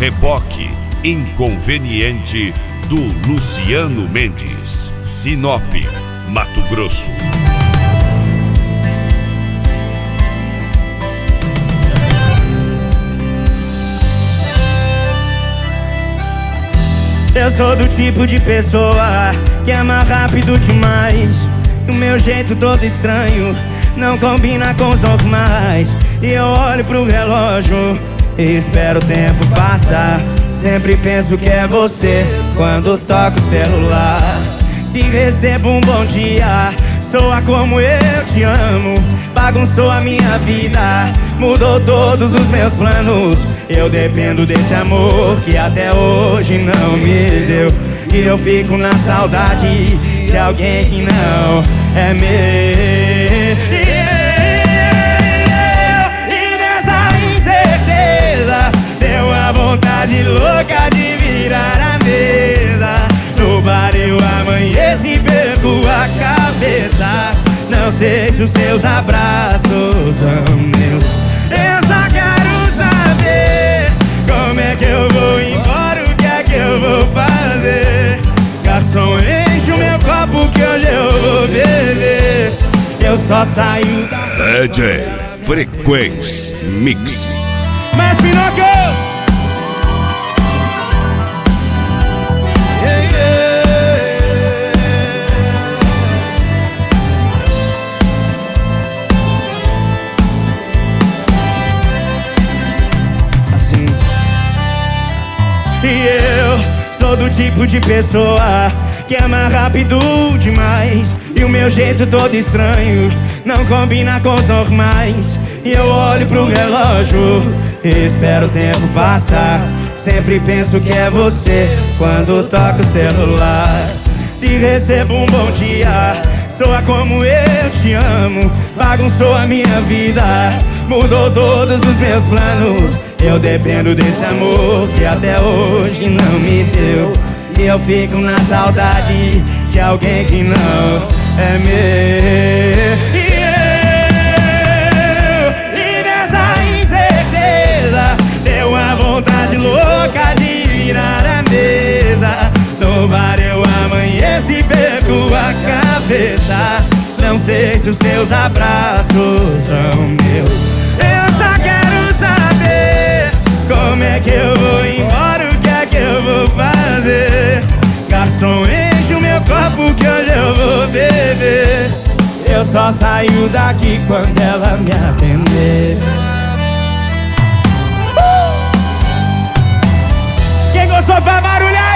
Reboque Inconveniente do Luciano Mendes, Sinop, Mato Grosso. Eu sou do tipo de pessoa que ama rápido demais. O meu jeito todo estranho não combina com os normais. E eu olho pro relógio e espero o tempo passar. Sempre penso que é você quando toco o celular. Se recebo um bom dia, soa como eu te amo. Bagunçou a minha vida, mudou todos os meus planos. Eu dependo desse amor que até hoje não me deu. E eu fico na saudade de alguém que não é meu. E nessa incerteza deu a vontade louca de virar a mesa. No bar eu amanheço e perco a cabeça. Não sei se os seus abraços são meus. Eu só quero saber como é que eu vou embora, o que é que eu vou fazer. Garçom, enche o meu copo que hoje eu vou beber. Eu só saio da DJ Frequência Mix. Mas Pinocchio! E eu sou do tipo de pessoa que ama rápido demais. E o meu jeito todo estranho não combina com os normais. E eu olho pro relógio e espero o tempo passar. Sempre penso que é você quando toco o celular. Se recebo um bom dia, soa como eu te amo. Bagunçou a minha vida, mudou todos os meus planos. Eu dependo desse amor que até hoje não me deu. E eu fico na saudade de alguém que não é meu. E nessa incerteza deu a vontade louca de virar a mesa. No bar eu amanheço e perco a cabeça. Não sei se os seus abraços são meus. Eu só quero saber como é que eu vou embora, o que é que eu vou fazer. Garçom, enche o meu copo que hoje eu vou beber. Eu só saio daqui quando ela me atender. Quem gostou vai barulhar!